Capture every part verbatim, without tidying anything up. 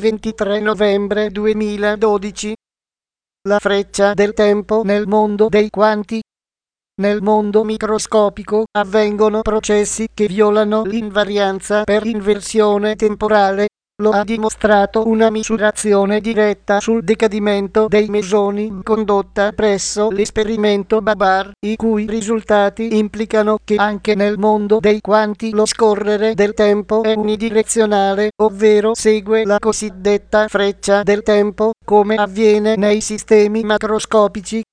ventitré novembre duemiladodici. La freccia del tempo nel mondo dei quanti. Nel mondo microscopico avvengono processi che violano l'invarianza per inversione temporale. Lo ha dimostrato una misurazione diretta sul decadimento dei mesoni condotta presso l'esperimento Babar, i cui risultati implicano che anche nel mondo dei quanti lo scorrere del tempo è unidirezionale, ovvero segue la cosiddetta freccia del tempo, come avviene nei sistemi macroscopici.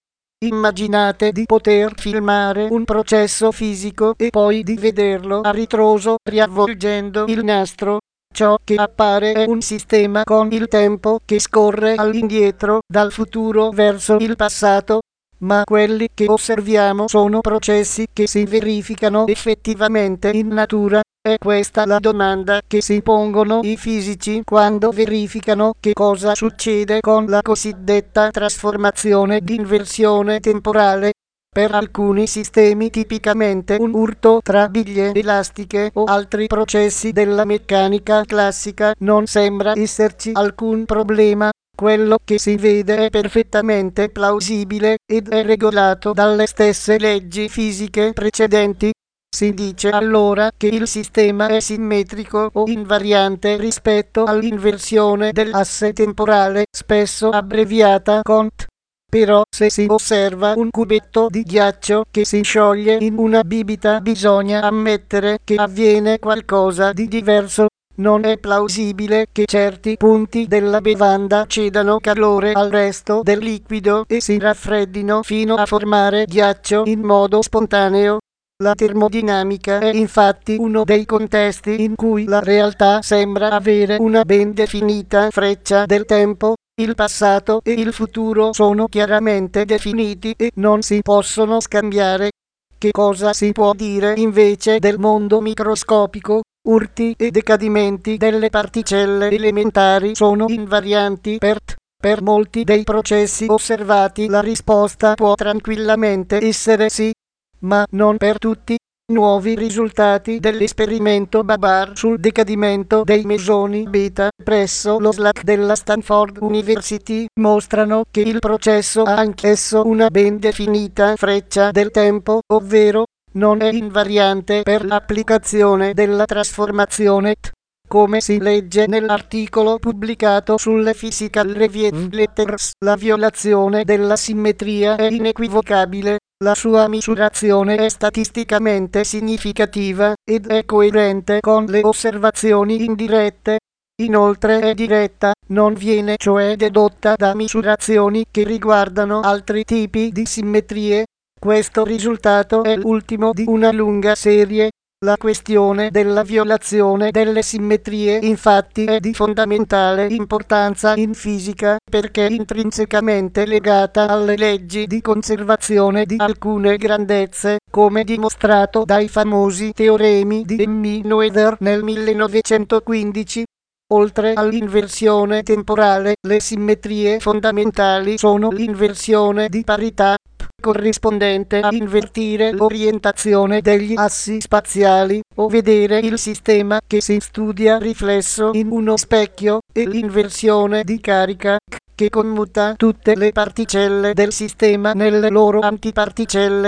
Immaginate di poter filmare un processo fisico e poi di vederlo a ritroso riavvolgendo il nastro. Ciò che appare è un sistema con il tempo che scorre all'indietro, dal futuro verso il passato, ma quelli che osserviamo sono processi che si verificano effettivamente in natura. È questa la domanda che si pongono i fisici quando verificano che cosa succede con la cosiddetta trasformazione d'inversione temporale. Per alcuni sistemi, tipicamente un urto tra biglie elastiche o altri processi della meccanica classica, non sembra esserci alcun problema. Quello che si vede è perfettamente plausibile ed è regolato dalle stesse leggi fisiche precedenti. Si dice allora che il sistema è simmetrico o invariante rispetto all'inversione dell'asse temporale, spesso abbreviata con T. Però se si osserva un cubetto di ghiaccio che si scioglie in una bibita, bisogna ammettere che avviene qualcosa di diverso. Non è plausibile che certi punti della bevanda cedano calore al resto del liquido e si raffreddino fino a formare ghiaccio in modo spontaneo. La termodinamica è infatti uno dei contesti in cui la realtà sembra avere una ben definita freccia del tempo. Il passato e il futuro sono chiaramente definiti e non si possono scambiare. Che cosa si può dire invece del mondo microscopico? Urti e decadimenti delle particelle elementari sono invarianti per T. Per molti dei processi osservati la risposta può tranquillamente essere sì, ma non per tutti. Nuovi risultati dell'esperimento Babar sul decadimento dei mesoni beta presso lo S L A C della Stanford University mostrano che il processo ha anch'esso una ben definita freccia del tempo, ovvero non è invariante per l'applicazione della trasformazione T. Come si legge nell'articolo pubblicato sulle Physical Review Letters, la violazione della simmetria è inequivocabile. La sua misurazione è statisticamente significativa ed è coerente con le osservazioni indirette. Inoltre è diretta, non viene cioè dedotta da misurazioni che riguardano altri tipi di simmetrie. Questo risultato è l'ultimo di una lunga serie. La questione della violazione delle simmetrie infatti è di fondamentale importanza in fisica perché intrinsecamente legata alle leggi di conservazione di alcune grandezze, come dimostrato dai famosi teoremi di Emmy-Noether nel millenovecentoquindici. Oltre all'inversione temporale, le simmetrie fondamentali sono l'inversione di parità, P, corrispondente a invertire l'orientazione degli assi spaziali, o vedere il sistema che si studia riflesso in uno specchio, e l'inversione di carica, C, che commuta tutte le particelle del sistema nelle loro antiparticelle.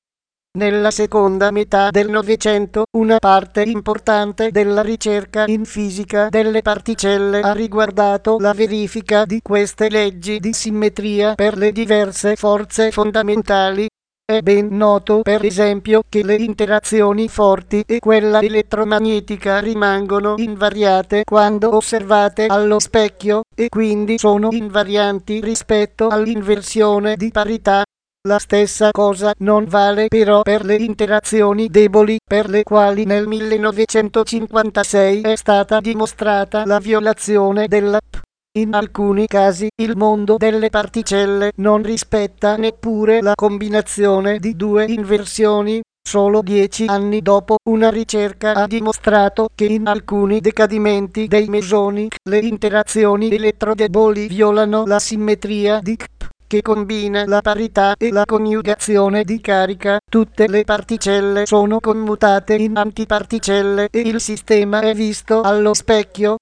Nella seconda metà del Novecento, una parte importante della ricerca in fisica delle particelle ha riguardato la verifica di queste leggi di simmetria per le diverse forze fondamentali. È ben noto, per esempio, che le interazioni forti e quella elettromagnetica rimangono invariate quando osservate allo specchio, e quindi sono invarianti rispetto all'inversione di parità. La stessa cosa non vale però per le interazioni deboli, per le quali nel millenovecentocinquantasei è stata dimostrata la violazione della P. In alcuni casi il mondo delle particelle non rispetta neppure la combinazione di due inversioni. Solo dieci anni dopo, una ricerca ha dimostrato che in alcuni decadimenti dei mesoni le interazioni elettrodeboli violano la simmetria di K, che combina la parità e la coniugazione di carica. Tutte le particelle sono commutate in antiparticelle e il sistema è visto allo specchio.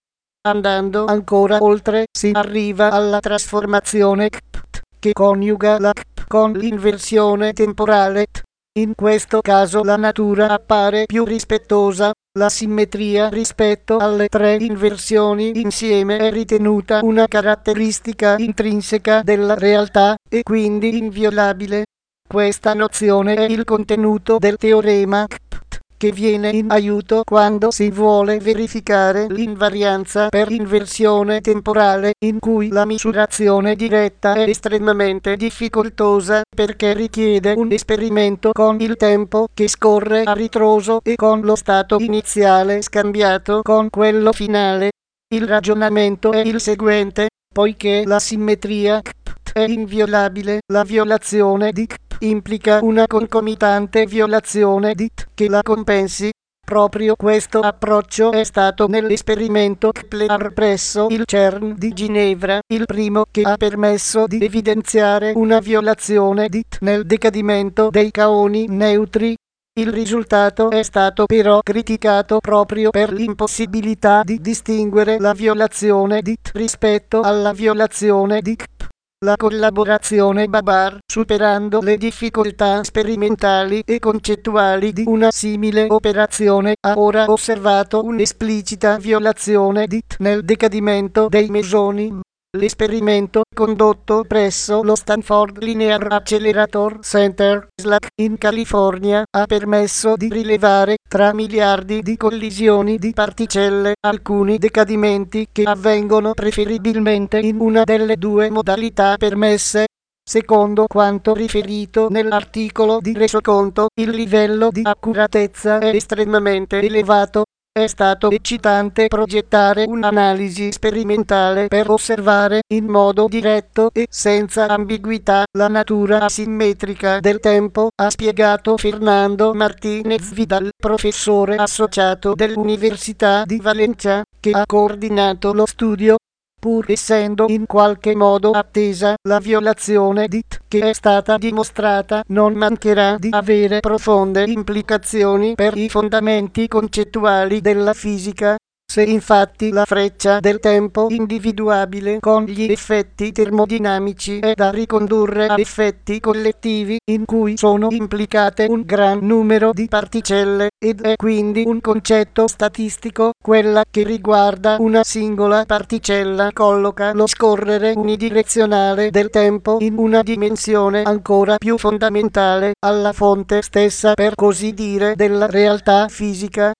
Andando ancora oltre si arriva alla trasformazione C P T, che coniuga la C P con l'inversione temporale T. In questo caso la natura appare più rispettosa. La simmetria rispetto alle tre inversioni insieme è ritenuta una caratteristica intrinseca della realtà e quindi inviolabile. Questa nozione è il contenuto del teorema C P T, che viene in aiuto quando si vuole verificare l'invarianza per inversione temporale, in cui la misurazione diretta è estremamente difficoltosa perché richiede un esperimento con il tempo che scorre a ritroso e con lo stato iniziale scambiato con quello finale. Il ragionamento è il seguente: poiché la simmetria C P T è inviolabile, la violazione di C P T implica una concomitante violazione di T che la compensi. Proprio questo approccio è stato nell'esperimento Kepler presso il CERN di Ginevra il primo che ha permesso di evidenziare una violazione di T nel decadimento dei kaoni neutri. Il risultato è stato però criticato proprio per l'impossibilità di distinguere la violazione di T rispetto alla violazione di C P. La collaborazione Babar, superando le difficoltà sperimentali e concettuali di una simile operazione, ha ora osservato un'esplicita violazione di T nel decadimento dei mesoni. L'esperimento condotto presso lo Stanford Linear Accelerator Center, S L A C, in California, ha permesso di rilevare, tra miliardi di collisioni di particelle, alcuni decadimenti che avvengono preferibilmente in una delle due modalità permesse. Secondo quanto riferito nell'articolo di resoconto, il livello di accuratezza è estremamente elevato. È stato eccitante progettare un'analisi sperimentale per osservare in modo diretto e senza ambiguità la natura asimmetrica del tempo, ha spiegato Fernando Martínez Vidal, professore associato dell'Università di Valencia, che ha coordinato lo studio. Pur essendo in qualche modo attesa, la violazione di T che è stata dimostrata non mancherà di avere profonde implicazioni per i fondamenti concettuali della fisica. Se infatti la freccia del tempo individuabile con gli effetti termodinamici è da ricondurre a effetti collettivi in cui sono implicate un gran numero di particelle, ed è quindi un concetto statistico, quella che riguarda una singola particella colloca lo scorrere unidirezionale del tempo in una dimensione ancora più fondamentale, alla fonte stessa per così dire della realtà fisica.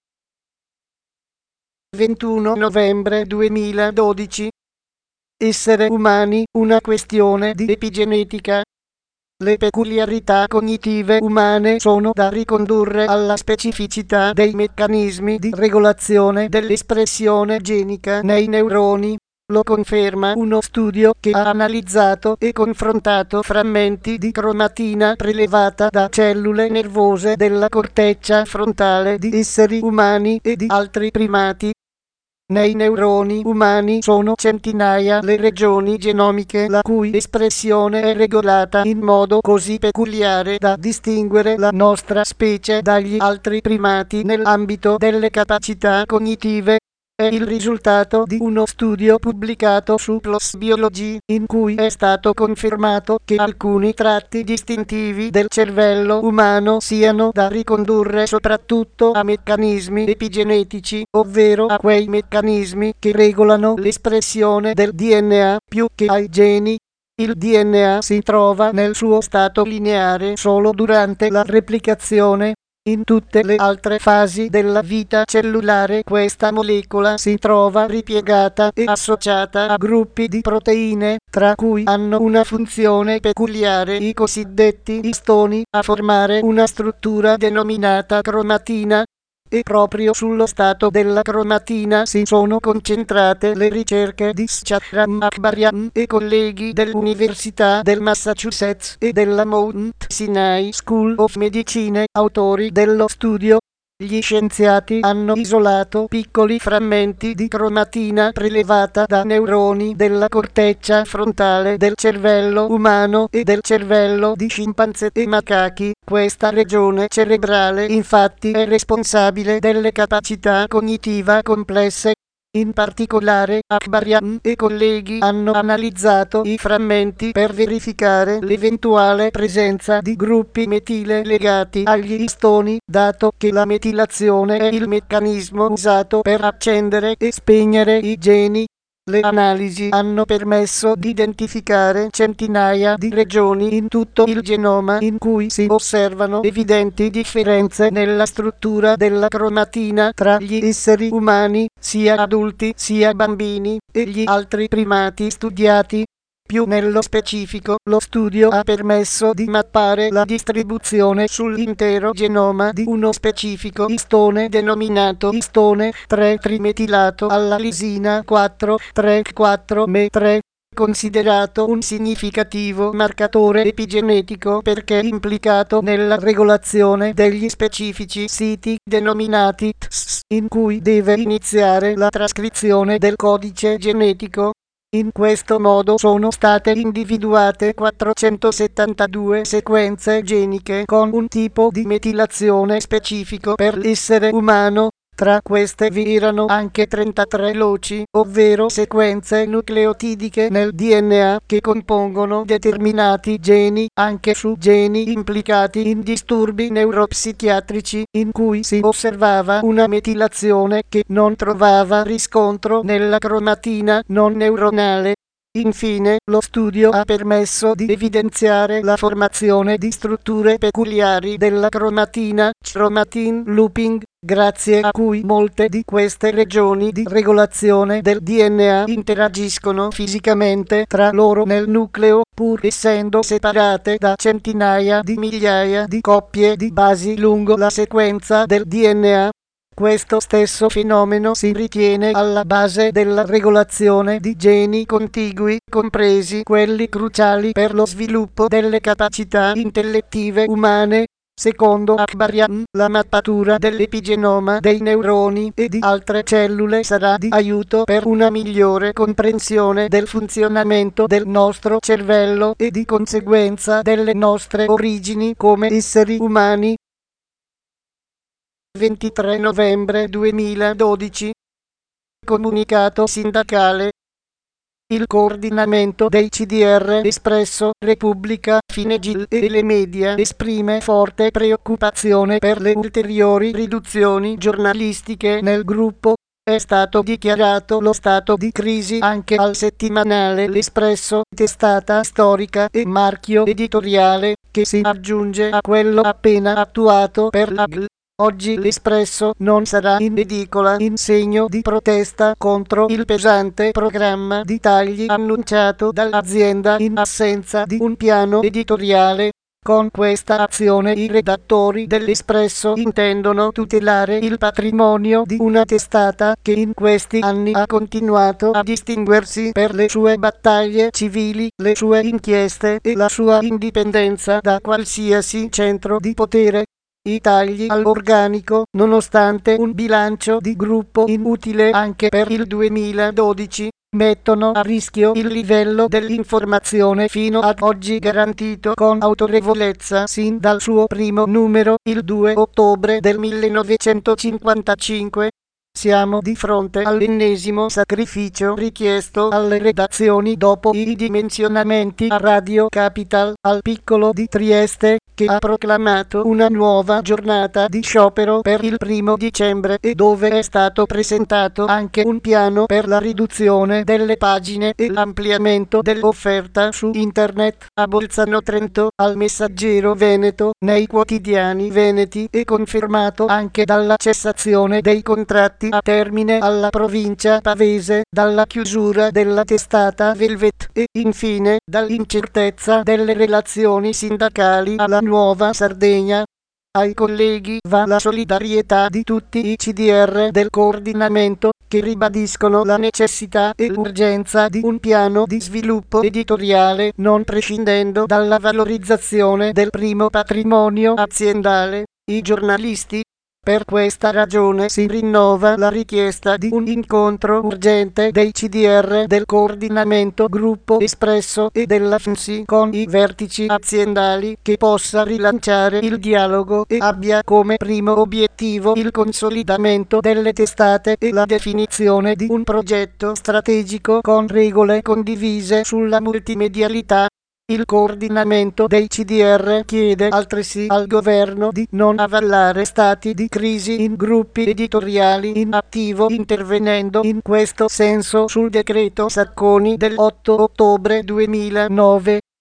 ventuno novembre duemiladodici. Essere umani, una questione di epigenetica. Le peculiarità cognitive umane sono da ricondurre alla specificità dei meccanismi di regolazione dell'espressione genica nei neuroni. Lo conferma uno studio che ha analizzato e confrontato frammenti di cromatina prelevata da cellule nervose della corteccia frontale di esseri umani e di altri primati. Nei neuroni umani sono centinaia le regioni genomiche la cui espressione è regolata in modo così peculiare da distinguere la nostra specie dagli altri primati nell'ambito delle capacità cognitive. È il risultato di uno studio pubblicato su PLOS Biology, in cui è stato confermato che alcuni tratti distintivi del cervello umano siano da ricondurre soprattutto a meccanismi epigenetici, ovvero a quei meccanismi che regolano l'espressione del D N A più che ai geni. Il D N A si trova nel suo stato lineare solo durante la replicazione. In tutte le altre fasi della vita cellulare questa molecola si trova ripiegata e associata a gruppi di proteine, tra cui hanno una funzione peculiare i cosiddetti istoni, a formare una struttura denominata cromatina. E proprio sullo stato della cromatina si sono concentrate le ricerche di Shahram Akbarian e colleghi dell'Università del Massachusetts e della Mount Sinai School of Medicine, autori dello studio. Gli scienziati hanno isolato piccoli frammenti di cromatina prelevata da neuroni della corteccia frontale del cervello umano e del cervello di scimpanzé e macachi. Questa regione cerebrale infatti è responsabile delle capacità cognitive complesse. In particolare, Akbarian e colleghi hanno analizzato i frammenti per verificare l'eventuale presenza di gruppi metile legati agli istoni, dato che la metilazione è il meccanismo usato per accendere e spegnere i geni. Le analisi hanno permesso di identificare centinaia di regioni in tutto il genoma in cui si osservano evidenti differenze nella struttura della cromatina tra gli esseri umani, sia adulti sia bambini, e gli altri primati studiati. Più nello specifico, lo studio ha permesso di mappare la distribuzione sull'intero genoma di uno specifico istone denominato istone tre trimetilato alla lisina quattro tre quattro M E tre, considerato un significativo marcatore epigenetico perché implicato nella regolazione degli specifici siti denominati T S, in cui deve iniziare la trascrizione del codice genetico. In questo modo sono state individuate quattrocentosettantadue sequenze geniche con un tipo di metilazione specifico per l'essere umano. Tra queste vi erano anche trentatré loci, ovvero sequenze nucleotidiche nel D N A che compongono determinati geni, anche su geni implicati in disturbi neuropsichiatrici, in cui si osservava una metilazione che non trovava riscontro nella cromatina non neuronale. Infine, lo studio ha permesso di evidenziare la formazione di strutture peculiari della cromatina, chromatin looping, grazie a cui molte di queste regioni di regolazione del D N A interagiscono fisicamente tra loro nel nucleo, pur essendo separate da centinaia di migliaia di coppie di basi lungo la sequenza del D N A. Questo stesso fenomeno si ritiene alla base della regolazione di geni contigui, compresi quelli cruciali per lo sviluppo delle capacità intellettive umane. Secondo Akbarian, la mappatura dell'epigenoma dei neuroni e di altre cellule sarà di aiuto per una migliore comprensione del funzionamento del nostro cervello e di conseguenza delle nostre origini come esseri umani. ventitré novembre duemiladodici. Comunicato sindacale. Il coordinamento dei C D R Espresso, Repubblica, Finegil e le media esprime forte preoccupazione per le ulteriori riduzioni giornalistiche nel gruppo. È stato dichiarato lo stato di crisi anche al settimanale L'Espresso, testata storica e marchio editoriale, che si aggiunge a quello appena attuato per l'A G L. Oggi l'Espresso non sarà in edicola in segno di protesta contro il pesante programma di tagli annunciato dall'azienda in assenza di un piano editoriale. Con questa azione i redattori dell'Espresso intendono tutelare il patrimonio di una testata che in questi anni ha continuato a distinguersi per le sue battaglie civili, le sue inchieste e la sua indipendenza da qualsiasi centro di potere. I tagli all'organico, nonostante un bilancio di gruppo inutile anche per il duemiladodici, mettono a rischio il livello dell'informazione fino ad oggi garantito con autorevolezza sin dal suo primo numero, il due ottobre del millenovecentocinquantacinque. Siamo di fronte all'ennesimo sacrificio richiesto alle redazioni dopo i dimensionamenti a Radio Capital, al Piccolo di Trieste, che ha proclamato una nuova giornata di sciopero per il primo dicembre e dove è stato presentato anche un piano per la riduzione delle pagine e l'ampliamento dell'offerta su internet. A Bolzano Trento, al Messaggero Veneto, nei quotidiani veneti e confermato anche dalla cessazione dei contratti a termine alla provincia pavese, dalla chiusura della testata Velvet e infine dall'incertezza delle relazioni sindacali alla Nuova Sardegna. Ai colleghi va la solidarietà di tutti i C D R del coordinamento, che ribadiscono la necessità e l'urgenza di un piano di sviluppo editoriale non prescindendo dalla valorizzazione del primo patrimonio aziendale. I giornalisti Per questa ragione si rinnova la richiesta di un incontro urgente dei C D R del coordinamento gruppo espresso e della F N S I con i vertici aziendali, che possa rilanciare il dialogo e abbia come primo obiettivo il consolidamento delle testate e la definizione di un progetto strategico con regole condivise sulla multimedialità. Il coordinamento dei C D R chiede altresì al governo di non avallare stati di crisi in gruppi editoriali in attivo, intervenendo in questo senso sul decreto Sacconi del otto ottobre duemilanove.